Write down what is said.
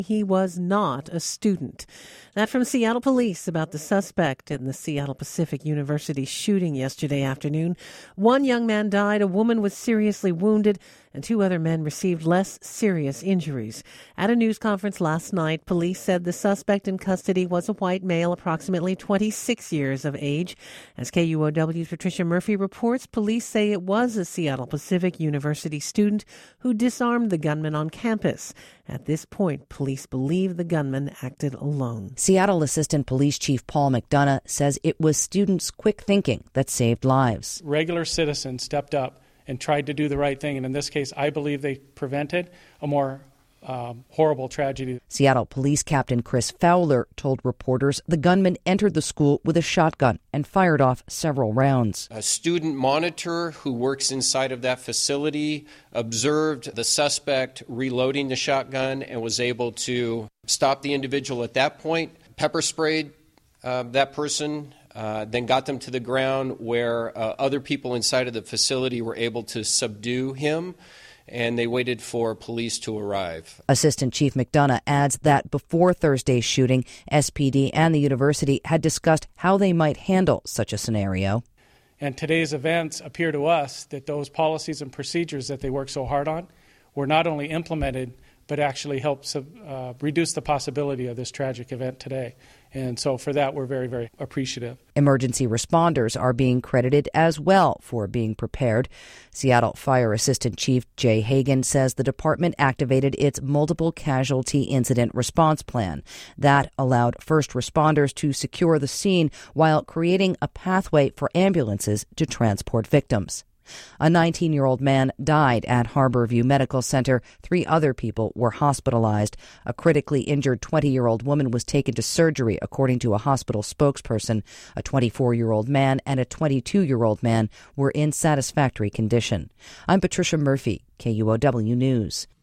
He was not a student. That from Seattle police about the suspect in the Seattle Pacific University shooting yesterday afternoon. One young man died, a woman was seriously wounded, and two other men received less serious injuries. At a news conference last night, police said the suspect in custody was a white male, approximately 26 years of age. As KUOW's Patricia Murphy reports, police say it was a Seattle Pacific University student who disarmed the gunman on campus. At this point, police believe the gunman acted alone. Seattle Assistant Police Chief Paul McDonough says it was students' quick thinking that saved lives. Regular citizens stepped up and tried to do the right thing, and in this case, I believe they prevented a more horrible tragedy. Seattle Police Captain Chris Fowler told reporters the gunman entered the school with a shotgun and fired off several rounds. A student monitor who works inside of that facility observed the suspect reloading the shotgun and was able to stop the individual at that point, pepper sprayed that person, then got them to the ground where other people inside of the facility were able to subdue him, and they waited for police to arrive. Assistant Chief McDonough adds that before Thursday's shooting, SPD and the university had discussed how they might handle such a scenario. And today's events appear to us that those policies and procedures that they worked so hard on were not only implemented, but actually helped reduce the possibility of this tragic event today. And so for that, we're very, very appreciative. Emergency responders are being credited as well for being prepared. Seattle Fire Assistant Chief Jay Hagan says the department activated its multiple casualty incident response plan. That allowed first responders to secure the scene while creating a pathway for ambulances to transport victims. A 19-year-old man died at Harborview Medical Center. 3 other people were hospitalized. A critically injured 20-year-old woman was taken to surgery, according to a hospital spokesperson. A 24-year-old man and a 22-year-old man were in satisfactory condition. I'm Patricia Murphy, KUOW News.